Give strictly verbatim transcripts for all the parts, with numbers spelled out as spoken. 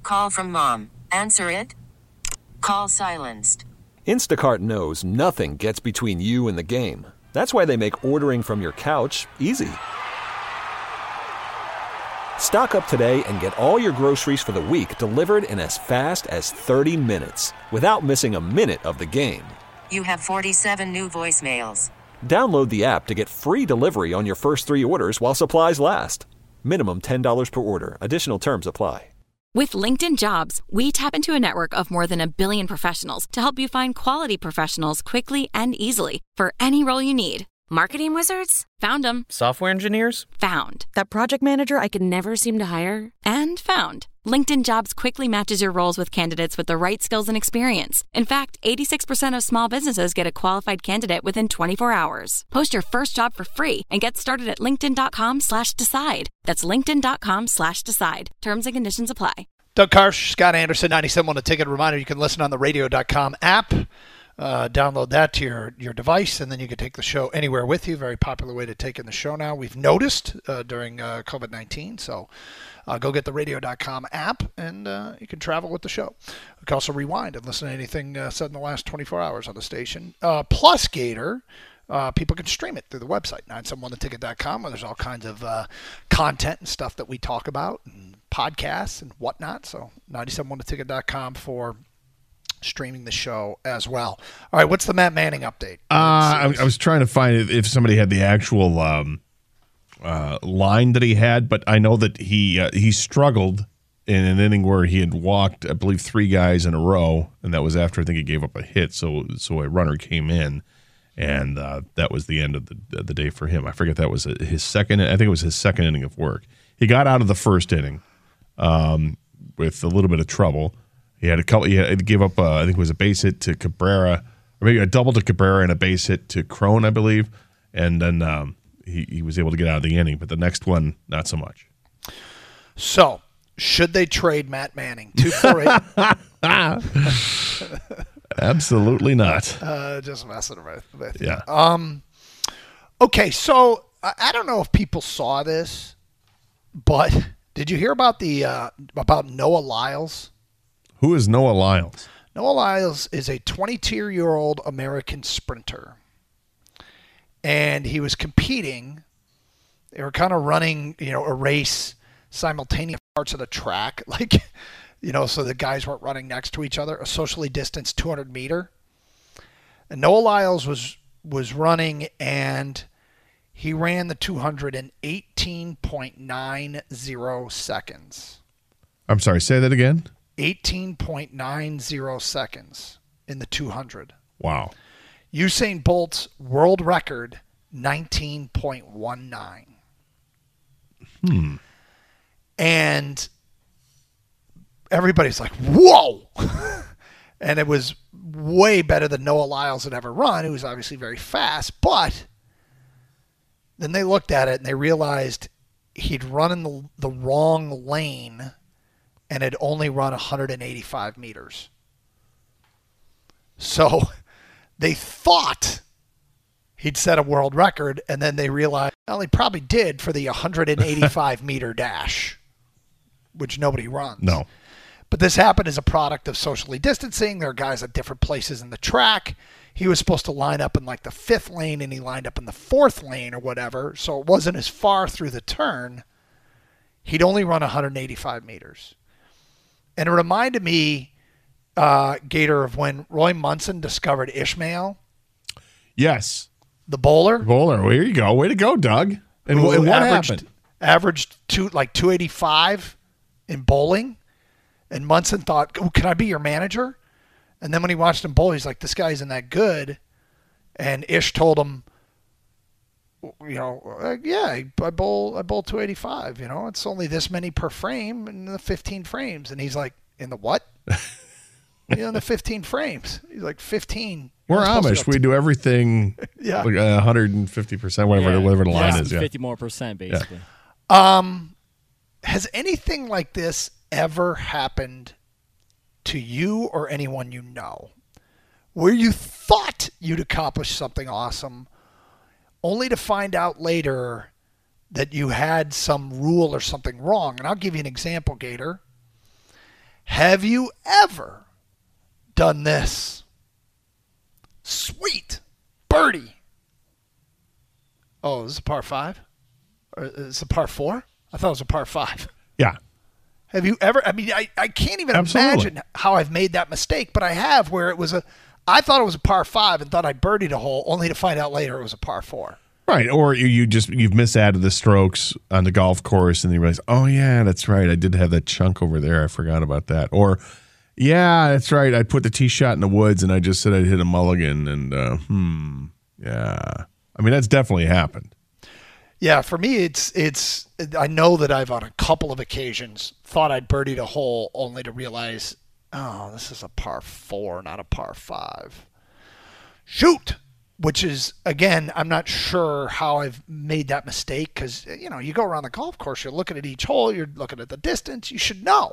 Call from mom. Answer it. Call silenced. Instacart knows nothing gets between you and the game. That's why they make ordering from your couch easy. Stock up today and get all your groceries for the week delivered in as fast as thirty minutes without missing a minute of the game. You have forty-seven new voicemails. Download the app to get free delivery on your first three orders while supplies last. Minimum ten dollars per order. Additional terms apply. With LinkedIn Jobs, we tap into a network of more than a billion professionals to help you find quality professionals quickly and easily for any role you need. Marketing wizards? Found them. Software engineers? Found. That project manager I could never seem to hire? And found. LinkedIn Jobs quickly matches your roles with candidates with the right skills and experience. In fact, eighty-six percent of small businesses get a qualified candidate within twenty-four hours. Post your first job for free and get started at linkedin.com slash decide. That's linkedin.com slash decide. Terms and conditions apply. Doug Karsch, Scott Anderson, ninety-seven on the Ticket. Reminder, you can listen on the radio dot com app. Uh, download that to your, your device, and then you can take the show anywhere with you. Very popular way to take in the show now. We've noticed uh, during uh, covid nineteen, so uh, go get the radio dot com app, and uh, you can travel with the show. You can also rewind and listen to anything uh, said in the last twenty-four hours on the station. Uh, plus, Gator, uh, people can stream it through the website, nine seven one the ticket dot com, where there's all kinds of uh, content and stuff that we talk about, and podcasts and whatnot. So nine seven one the ticket dot com for streaming the show as well. All right, what's the Matt Manning update? Uh, I, I was trying to find if, if somebody had the actual um, uh, line that he had, but I know that he uh, he struggled in an inning where he had walked, I believe, three guys in a row, and that was after I think he gave up a hit. So so a runner came in, and uh, that was the end of the the day for him. I forget that was his second. I think it was his second inning of work. He got out of the first inning um, with a little bit of trouble. He had a couple. He had, gave up. Uh, I think it was a base hit to Cabrera, or maybe a double to Cabrera and a base hit to Crone, I believe. And then um, he he was able to get out of the inning. But the next one, not so much. So, should they trade Matt Manning? Two four eight. Absolutely not. Uh, just messing with, with yeah. you. Um. Okay, so I, I don't know if people saw this, but did you hear about the uh, about Noah Lyles? Who is Noah Lyles? Noah Lyles is a twenty-two-year-old American sprinter. And he was competing. They were kind of running, you know, a race simultaneous parts of the track. Like, you know, so the guys weren't running next to each other. A socially distanced two hundred meter. And Noah Lyles was was running, and he ran the two hundred in eighteen point nine zero seconds. I'm sorry, say that again? eighteen point nine zero seconds in the two hundred. Wow. Usain Bolt's world record, nineteen point one nine. Hmm. And everybody's like, whoa! And it was way better than Noah Lyles had ever run. It was obviously very fast, but then they looked at it and they realized he'd run in the, the wrong lane and had only run one hundred eighty-five meters. So they thought he'd set a world record, and then they realized, well, he probably did for the one hundred eighty-five meter dash, which nobody runs. No. But this happened as a product of socially distancing. There are guys at different places in the track. He was supposed to line up in like the fifth lane, and he lined up in the fourth lane or whatever, so it wasn't as far through the turn. He'd only run one hundred eighty-five meters. And it reminded me, uh, Gator, of when Roy Munson discovered Ishmael. Yes. The bowler. Bowler. Well, here you go. Way to go, Doug. And, and what averaged, happened? Averaged two, like two eighty-five in bowling. And Munson thought, oh, can I be your manager? And then when he watched him bowl, he's like, this guy isn't that good. And Ish told him, you know, uh, yeah, I bowl, I bowl two eighty-five. You know, it's only this many per frame in the fifteen frames. And he's like, in the what? You know, in the fifteen frames. He's like, fifteen. We're Amish. We do everything yeah. like one hundred fifty percent, whatever, yeah. whatever the line yeah. is. Yeah. fifty more percent, basically. Yeah. Um, has anything like this ever happened to you or anyone you know, where you thought you'd accomplish something awesome, only to find out later that you had some rule or something wrong? And I'll give you an example, Gator. Have you ever done this? Sweet birdie. Oh, is this a par five? Or is this a par four? I thought it was a par five. Yeah. Have you ever, I mean, I, I can't even Absolutely. imagine how I've made that mistake, but I have, where it was a, I thought it was a par five and thought I birdied a hole, only to find out later it was a par four. Right, or you, you just you've misadded the strokes on the golf course, and you realize, oh yeah, that's right, I did have that chunk over there. I forgot about that. Or, yeah, that's right, I put the tee shot in the woods, and I just said I'd hit a mulligan, and uh, hmm, yeah. I mean, that's definitely happened. Yeah, for me, it's it's. I know that I've on a couple of occasions thought I'd birdied a hole, only to realize, oh, this is a par four, not a par five. Shoot. Which is, again, I'm not sure how I've made that mistake because, you know, you go around the golf course, you're looking at each hole, you're looking at the distance, you should know.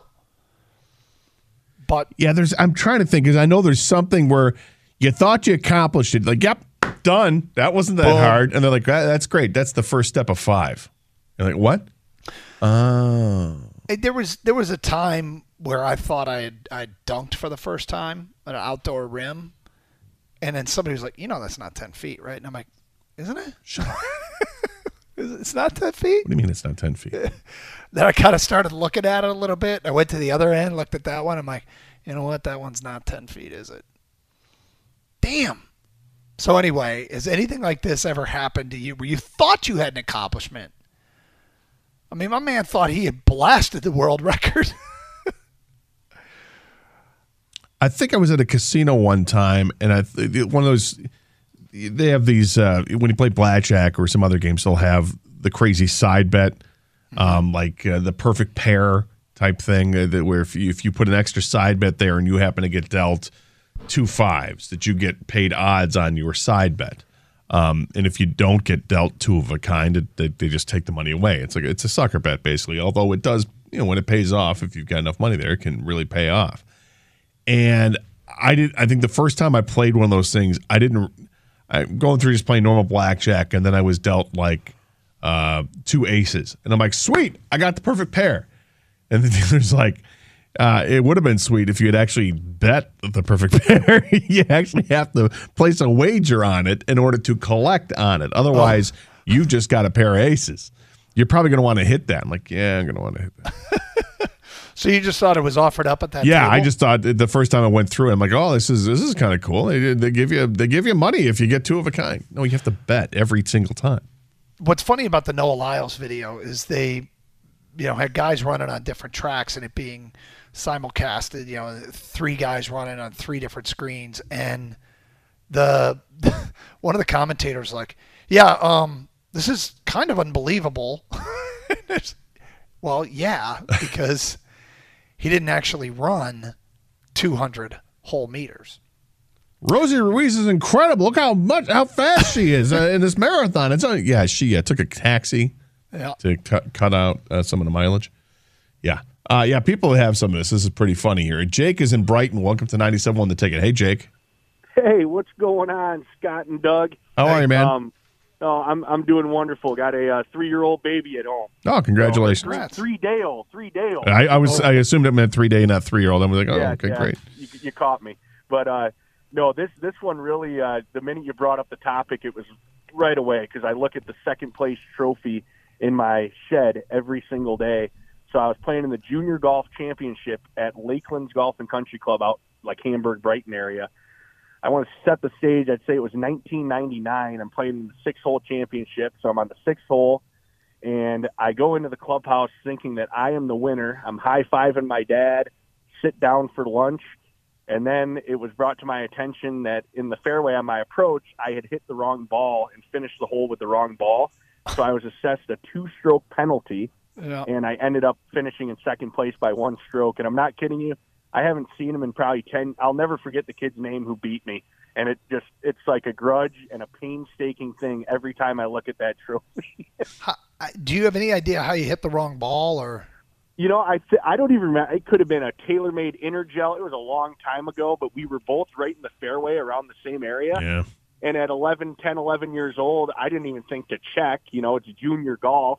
But yeah, there's. I'm trying to think because I know there's something where you thought you accomplished it. Like, yep, done. That wasn't that boom. hard. And they're like, that, that's great. That's the first step of five. You're like, what? Oh. There was there was a time where I thought I had I dunked for the first time at an outdoor rim. And then somebody was like, you know, that's not ten feet, right? And I'm like, isn't it? Shut up. It's not ten feet? What do you mean it's not ten feet? Then I kind of started looking at it a little bit. I went to the other end, looked at that one. I'm like, you know what? That one's not ten feet, is it? Damn. So anyway, has anything like this ever happened to you where you thought you had an accomplishment? I mean, my man thought he had blasted the world record. I think I was at a casino one time, and I one of those. They have these uh, when you play blackjack or some other games, they'll have the crazy side bet, mm-hmm. um, like uh, the perfect pair type thing, uh, that where if you, if you put an extra side bet there and you happen to get dealt two fives, that you get paid odds on your side bet. Um, and if you don't get dealt two of a kind, it, they, they just take the money away. It's like it's a sucker bet basically. Although it does, you know, when it pays off, if you've got enough money there, it can really pay off. And I did. I think the first time I played one of those things, I didn't. I'm going through just playing normal blackjack, and then I was dealt like uh, two aces, and I'm like, "Sweet, I got the perfect pair." And the dealer's like, uh, "It would have been sweet if you had actually bet the perfect pair. You actually have to place a wager on it in order to collect on it. Otherwise, oh. you just got a pair of aces. You're probably going to want to hit that." I'm like, "Yeah, I'm going to want to hit that." So you just thought it was offered up at that yeah, table? I just thought the first time I went through it, I'm like, oh, this is this is kind of cool. They, they give you they give you money if you get two of a kind. No, you have to bet every single time. What's funny about the Noah Lyles video is they, you know, had guys running on different tracks and it being simulcasted. You know, three guys running on three different screens, and the one of the commentators like, yeah, um, this is kind of unbelievable. Well, yeah, because he didn't actually run two hundred whole meters. Rosie Ruiz is incredible. Look how much, how fast she is uh, in this marathon. It's only, yeah, she uh, took a taxi yeah. to cut cut out uh, some of the mileage. Yeah, uh, yeah. People have some of this. This is pretty funny here. Jake is in Brighton. Welcome to ninety-seven point one The Ticket. Hey, Jake. Hey, what's going on, Scott and Doug? How hey, are you, man? Um, Oh, I'm I'm doing wonderful. Got a uh, three-year-old baby at home. Oh, congratulations! So, three day old, three day old. I, I was oh. I assumed it meant three day, not three year old. I was like, oh, yeah, okay, yeah. great. You, you caught me, but uh, no, this this one really. Uh, the minute you brought up the topic, it was right away because I look at the second place trophy in my shed every single day. So I was playing in the Junior Golf Championship at Lakelands Golf and Country Club out like Hamburg, Brighton area. I want to set the stage. I'd say it was nineteen ninety-nine. I'm playing in the six-hole championship, so I'm on the sixth hole, and I go into the clubhouse thinking that I am the winner. I'm high-fiving my dad, sit down for lunch, and then it was brought to my attention that in the fairway on my approach, I had hit the wrong ball and finished the hole with the wrong ball. So I was assessed a two-stroke penalty, yeah. and I ended up finishing in second place by one stroke. And I'm not kidding you. I haven't seen him in probably ten. I'll never forget the kid's name who beat me. And it just, it's like a grudge and a painstaking thing every time I look at that trophy. how, do you have any idea how you hit the wrong ball or? You know, I th- I don't even remember. It could have been a TaylorMade Intergel. It was a long time ago, but we were both right in the fairway around the same area. Yeah. And at eleven, ten, eleven years old, I didn't even think to check. You know, it's junior golf.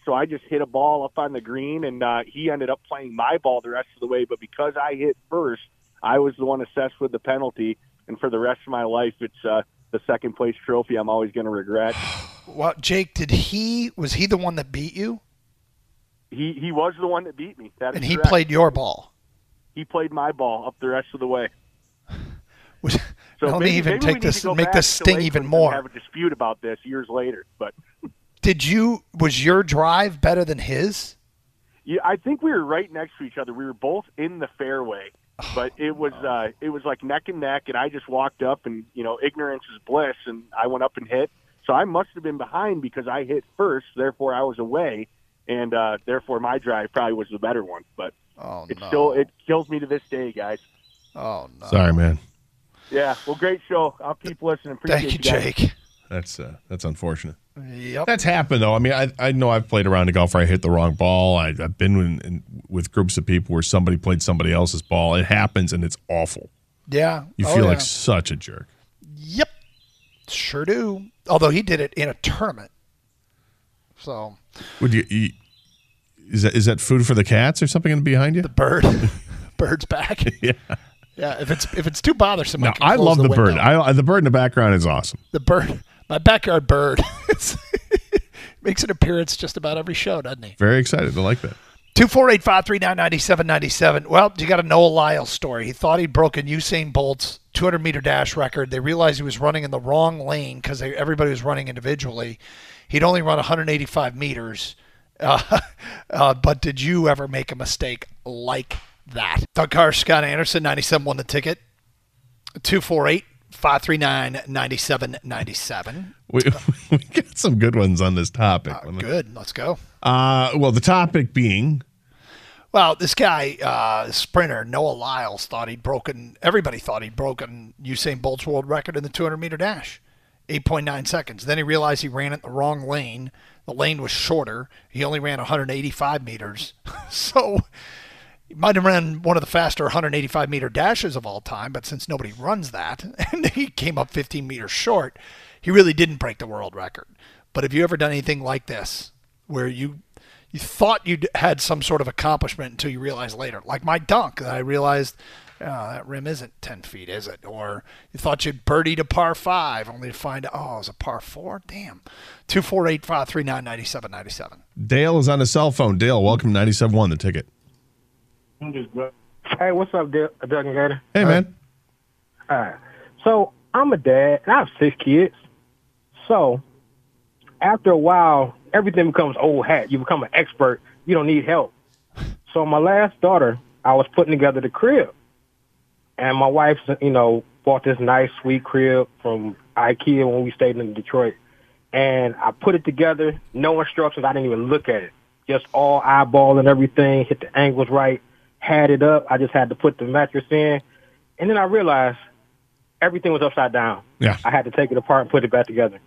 So I just hit a ball up on the green, and uh, he ended up playing my ball the rest of the way. But because I hit first, I was the one assessed with the penalty. And for the rest of my life, it's uh, the second place trophy I'm always going to regret. Well, Jake, did he was he the one that beat you? He he was the one that beat me. That is and he correct. played your ball. He played my ball up the rest of the way. Was, So let maybe, me even maybe take we this need to go make back this to sting Lakeland even and more. Have a dispute about this years later, but Did you was your drive better than his? yeah, I think we were right next to each other. We were both in the fairway, but it was uh, it was like neck and neck, and I just walked up, and you know, ignorance is bliss, and I went up and hit. So I must have been behind because I hit first, therefore I was away, and uh, therefore my drive probably was the better one. But Oh it no. still it kills me to this day, guys. Oh no. Sorry, man. Yeah, well, great show. I'll keep listening. Appreciate Thank you, guys. Jake. That's uh, that's unfortunate. Yep. That's happened though. I mean, I I know I've played around a golf where I hit the wrong ball. I, I've been in, in, with groups of people where somebody played somebody else's ball. It happens, and it's awful. Yeah. You Oh, feel yeah. like such a jerk. Yep. Sure do. Although he did it in a tournament. So Would you? you is that is that food for the cats or something in behind you? the bird bird's back. Yeah. Yeah, if it's if it's too bothersome, No, can I close love the, window. bird. I the bird in the background is awesome. The bird, my backyard bird, It's- makes an appearance just about every show, doesn't he? Very excited. I like that. Two four eight five three nine ninety seven ninety seven. Well, you got a Noah Lyles story. He thought he'd broken Usain Bolt's two hundred meter dash record. They realized he was running in the wrong lane because everybody was running individually. He'd only run one hundred eighty-five meters. Uh, uh, but did you ever make a mistake like that? Doug Carr, Scott Anderson, ninety-seven won the ticket. two four eight five three nine nine seven nine seven. We, we got some good ones on this topic. Uh, good. Let's go. Uh, well, the topic being Well, this guy, uh, sprinter, Noah Lyles, thought he'd broken, everybody thought he'd broken Usain Bolt's world record in the two hundred meter dash, eight point nine seconds. Then he realized he ran it in the wrong lane. The lane was shorter. He only ran one hundred eighty-five meters. So he might have ran one of the faster one hundred eighty-five meter dashes of all time, but since nobody runs that, and he came up fifteen meters short, he really didn't break the world record. But have you ever done anything like this, where you you thought you'd had some sort of accomplishment until you realized later, like my dunk, that I realized, oh, that rim isn't ten feet, is it? Or you thought you'd birdied a par five, only to find out, oh, it was a par four? Damn. two four eight five three nine nine seven nine seven. Dale is on his cell phone. Dale, welcome to ninety-seven one, the ticket. Hey, what's up, Doug and Gator? Hey, man. All right. So I'm a dad, and I have six kids. So after a while, everything becomes old hat. You become an expert. You don't need help. So my last daughter, I was putting together the crib. And my wife, you know, bought this nice, sweet crib from IKEA when we stayed in Detroit. And I put it together, no instructions. I didn't even look at it. Just all eyeballing everything, hit the angles right, had it up. I just had to put the mattress in. And then I realized everything was upside down. Yeah. I had to take it apart and put it back together.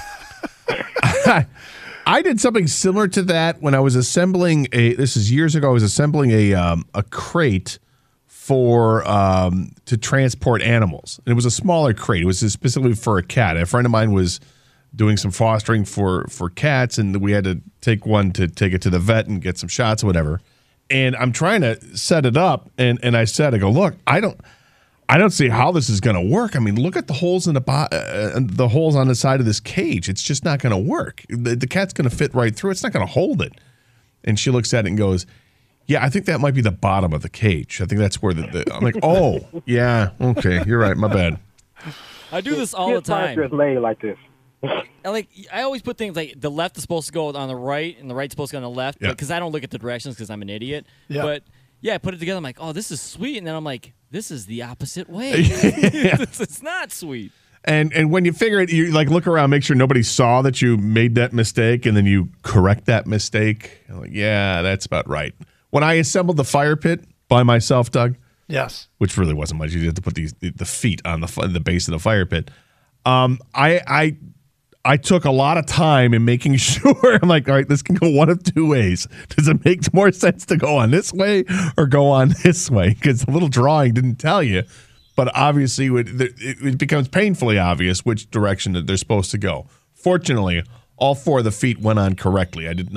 I did something similar to that when I was assembling a. This is years ago. I was assembling a um, a crate for um, to transport animals, and it was a smaller crate. It was specifically for a cat. A friend of mine was doing some fostering for for cats, and we had to take one to take it to the vet and get some shots or whatever. And I'm trying to set it up, and and I said, I go, look, I don't. I don't see how this is going to work. I mean, look at the holes in the bo- uh, the holes on the side of this cage. It's just not going to work. The, the cat's going to fit right through. It's not going to hold it. And she looks at it and goes, "Yeah, I think that might be the bottom of the cage. I think that's where the." the I'm like, "Oh, yeah, okay, you're right. My bad." I do this all Kids the time. just made like this. I like I always put things like the left is supposed to go on the right and the right's supposed to go on the left Yeah. because I don't look at the directions because I'm an idiot. Yeah. But yeah, I put it together. I'm like, oh, this is sweet, and then I'm like, this is the opposite way. it's, it's not sweet. And and when you figure it, you like look around, make sure nobody saw that you made that mistake, and then you correct that mistake. I'm like, yeah, that's about right. When I assembled the fire pit by myself, Doug, Yes. which really wasn't much. You had to put these the, the feet on the fi- the base of the fire pit. Um, I I I took a lot of time in making sure. I'm like, all right, this can go one of two ways. Does it make more sense to go on this way or go on this way? Because the little drawing didn't tell you. But obviously, it, it becomes painfully obvious which direction that they're supposed to go. Fortunately, all four of the feet went on correctly. I did not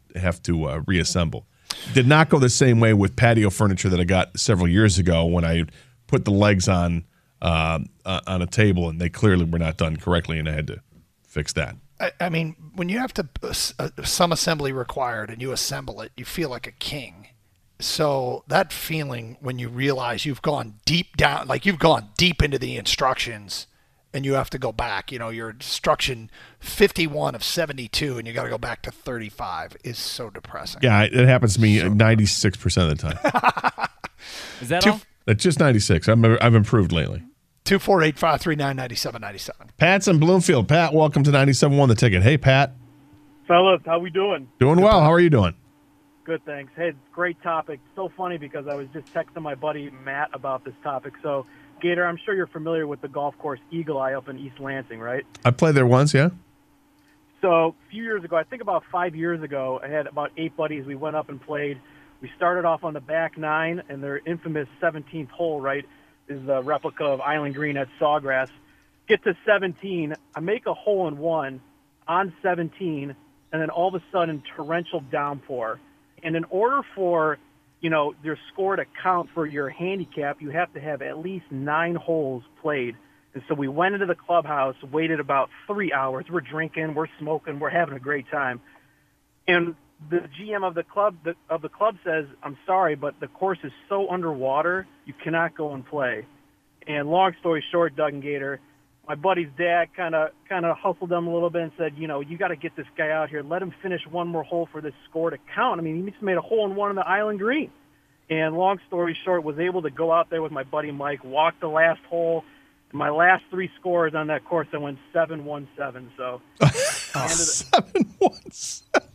have to uh, reassemble. Did not go the same way with patio furniture that I got several years ago when I put the legs on uh, uh, on a table and they clearly were not done correctly, and I had to fix that. I, I mean, when you have to uh, some assembly required and you assemble it, you feel like a king. So that feeling when you realize you've gone deep down, like you've gone deep into the instructions and you have to go back, you know, your instruction fifty-one of seventy-two and you got to go back to thirty-five is so depressing. Yeah, it happens to me so ninety-six percent of the time. Is that Two, all? That's just ninety-six. I'm, I've improved lately. two four eight, five three nine, nine seven nine seven. Pat's in Bloomfield. Pat, welcome to ninety-seven point one The Ticket. Hey, Pat. Fellas, how we doing? Doing well. How are you doing? Good, thanks. Hey, great topic. So funny because I was just texting my buddy Matt about this topic. So, Gator, I'm sure you're familiar with the golf course Eagle Eye up in East Lansing, right? I played there once, yeah. So, a few years ago, I think about five years ago, I had about eight buddies. We went up and played. We started off on the back nine, and their infamous seventeenth hole, right, is the replica of Island Green at Sawgrass. Get to seventeen. I make a hole in one on seventeen, and then all of a sudden, torrential downpour. And in order for, you know, your score to count for your handicap, you have to have at least nine holes played. And so we went into the clubhouse, waited about three hours. We're drinking, we're smoking, we're having a great time. And the G M of the club the, of the club says, "I'm sorry, but the course is so underwater, you cannot go and play." And long story short, Doug and Gator, my buddy's dad kind of kind of hustled them a little bit and said, you know, you got to get this guy out here. Let him finish one more hole for this score to count. I mean, he just made a hole in one on the Island Green. And long story short, was able to go out there with my buddy Mike, walk the last hole. My last three scores on that course, I went seven one seven. So, oh, seven one seven.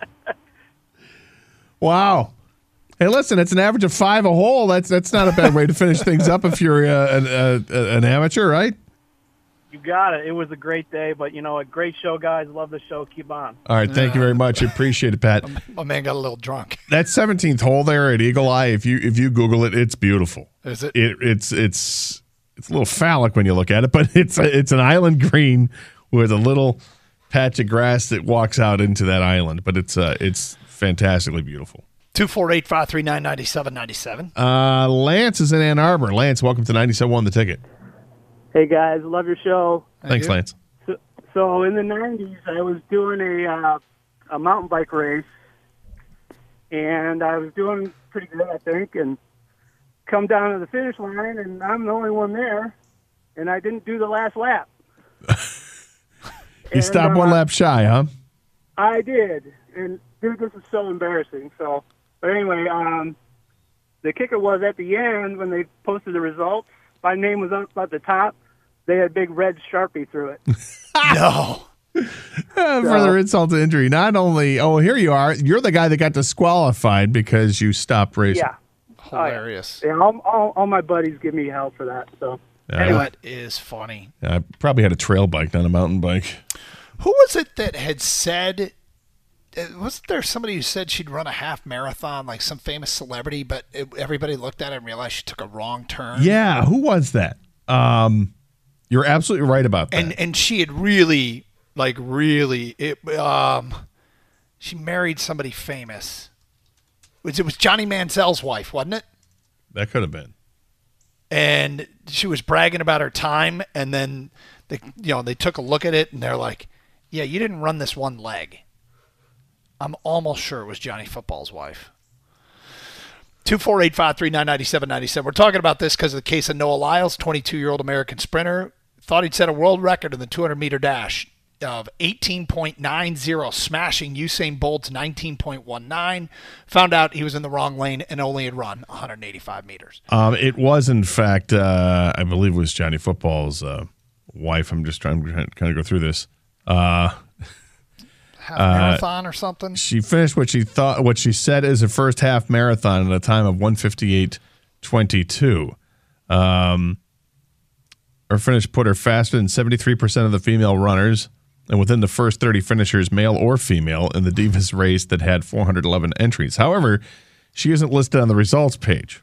Wow. Hey, listen, it's an average of five a hole. That's that's not a bad way to finish things up if you're uh, an, uh, an amateur, right? You got it. It was a great day, but, you know, a great show, guys. Love the show. Keep on. All right. Thank you very much. I appreciate it, Pat. My man got a little drunk. That seventeenth hole there at Eagle Eye, if you if you Google it, it's beautiful. Is it? it it's it's it's a little phallic when you look at it, but it's a, it's an island green with a little patch of grass that walks out into that island. But it's uh, it's fantastically beautiful. two four eight, five three nine, nine seven nine seven. Uh, Lance is in Ann Arbor. Lance, welcome to ninety-seven point one The Ticket. Hey, guys. Love your show. Thanks, Lance. So, so in the nineties, I was doing a, uh, a mountain bike race, and I was doing pretty good, I think, and come down to the finish line, and I'm the only one there, and I didn't do the last lap. You and, stopped uh, one lap shy, huh? I did, and dude, this is so embarrassing. So, but anyway, um, the kicker was at the end when they posted the results, my name was up at the top. They had big red Sharpie through it. No. Uh, further insult to injury. Not only, oh, here you are. You're the guy that got disqualified because you stopped racing. Yeah. Hilarious. Oh, yeah, yeah all, all, all my buddies give me help for that. So Uh, Anyway, that is funny. I probably had a trail bike, not a mountain bike. Who was it that had said, uh, wasn't there somebody who said she'd run a half marathon, like some famous celebrity, but it, everybody looked at it and realized she took a wrong turn? Yeah, who was that? Um, you're absolutely right about that. And and she had really, like really, it, um, she married somebody famous. It was, it was Johnny Manziel's wife, wasn't it? That could have been. And she was bragging about her time, and then they, you know, they took a look at it, and they're like, "Yeah, you didn't run this one leg." I'm almost sure it was Johnny Football's wife. two four eight, five three nine, nine seven nine seven. We're talking about this because of the case of Noah Lyles, twenty-two-year-old American sprinter. Thought he'd set a world record in the two hundred meter dash of eighteen point nine zero, smashing Usain Bolt's nineteen point one nine. Found out he was in the wrong lane and only had run one hundred eighty-five meters. Um, it was, in fact, uh, I believe it was Johnny Football's uh, wife. I'm just trying to kind of go through this. Uh, half marathon uh, or something. She finished what she thought, what she said is her first half marathon at a time of one fifty-eight twenty-two. Um, her finish put her faster than seventy-three percent of the female runners, and within the first thirty finishers, male or female, in the Divas race that had four hundred eleven entries. However, she isn't listed on the results page.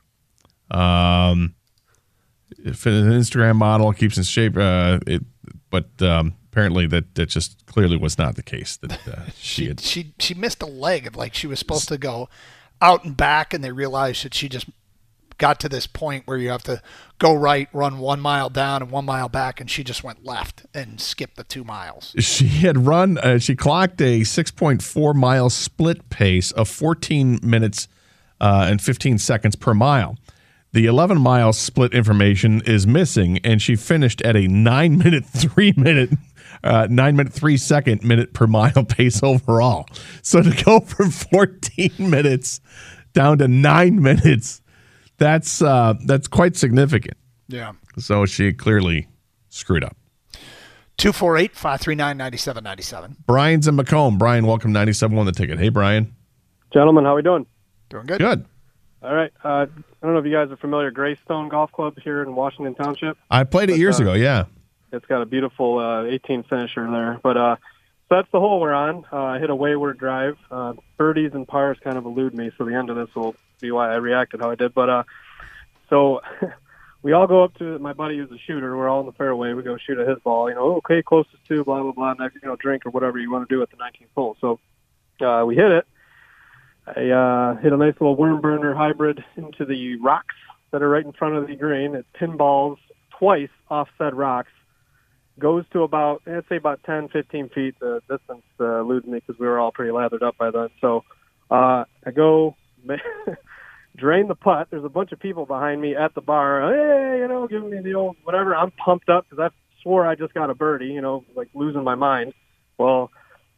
Um, if an Instagram model keeps in shape, uh, it, but um, apparently that, that just clearly was not the case. That uh, she she, had. she she missed a leg. Like she was supposed to go out and back, and they realized that she just got to this point where you have to go right, run one mile down and one mile back, and she just went left and skipped the two miles. She had run, uh, she clocked a six point four mile split pace of fourteen minutes uh, and fifteen seconds per mile. The eleven mile split information is missing, and she finished at a nine minute, three minute, uh, nine minute, three second minute per mile pace overall. So to go from fourteen minutes down to nine minutes, that's uh, that's quite significant. Yeah. So she clearly screwed up. two four eight, five three nine, nine seven nine seven. Brian's in Macomb. Brian, welcome ninety-seven on the ticket. Hey, Brian. Gentlemen, how we doing? Doing good. Good. All right. Uh, I don't know if you guys are familiar, Greystone Golf Club here in Washington Township. I played it but, years uh, ago, yeah. It's got a beautiful uh, eighteen finisher there. But uh, so that's the hole we're on. Uh, I hit a wayward drive. Uh, birdies and pars kind of elude me, so the end of this will be why I reacted how I did. But uh, so we all go up to my buddy who's a shooter. We're all in the fairway. We go shoot at his ball. You know, okay, closest to, blah, blah, blah, next, you know, drink or whatever you want to do at the nineteenth hole. So uh, we hit it. I uh, hit a nice little worm burner hybrid into the rocks that are right in front of the green. It pinballs twice off said rocks. Goes to about, I'd say about ten, fifteen feet. The distance uh, eludes me because we were all pretty lathered up by then. So uh, I go drain the putt. There's a bunch of people behind me at the bar. Hey, you know, giving me the old whatever. I'm pumped up because I swore I just got a birdie, you know, like losing my mind. Well,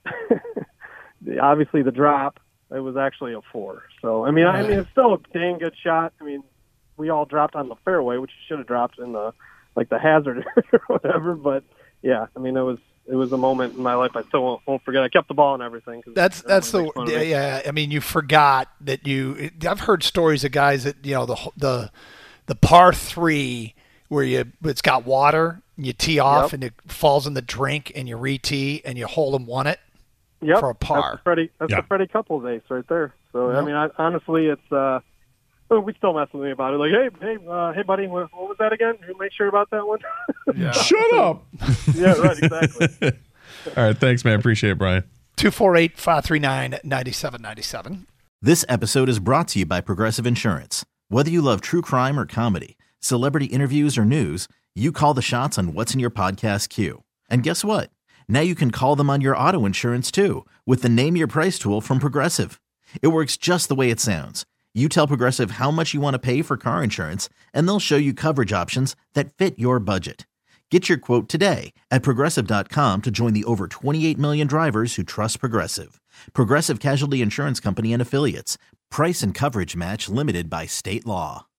obviously the drop, it was actually a four. So, I mean, I mean, it's still a dang good shot. I mean, we all dropped on the fairway, which should have dropped in the, like the hazard or whatever. But yeah, I mean, it was, it was a moment in my life I still won't, won't forget. I kept the ball and everything. Cause that's that's the yeah, yeah. I mean, you forgot that you. I've heard stories of guys that you know the the the par three where you it's got water and you tee off Yep. and it falls in the drink and you re-tee and you hold and one it yep. for a par. That's the Freddie, that's Yeah. the Freddie Couples ace right there. So I Yep. mean, I, honestly, it's uh, well, we still mess with me about it. Like, hey, hey, uh, hey, buddy, what, what was that again? You make sure about that one. Yeah. Shut up. Yeah, right, exactly. All right, thanks, man. Appreciate it, Brian. two four eight, five three nine, nine seven nine seven. This episode is brought to you by Progressive Insurance. Whether you love true crime or comedy, celebrity interviews or news, you call the shots on what's in your podcast queue. And guess what? Now you can call them on your auto insurance too with the Name Your Price tool from Progressive. It works just the way it sounds. You tell Progressive how much you want to pay for car insurance, and they'll show you coverage options that fit your budget. Get your quote today at Progressive dot com to join the over twenty-eight million drivers who trust Progressive. Progressive Casualty Insurance Company and Affiliates. Price and coverage match limited by state law.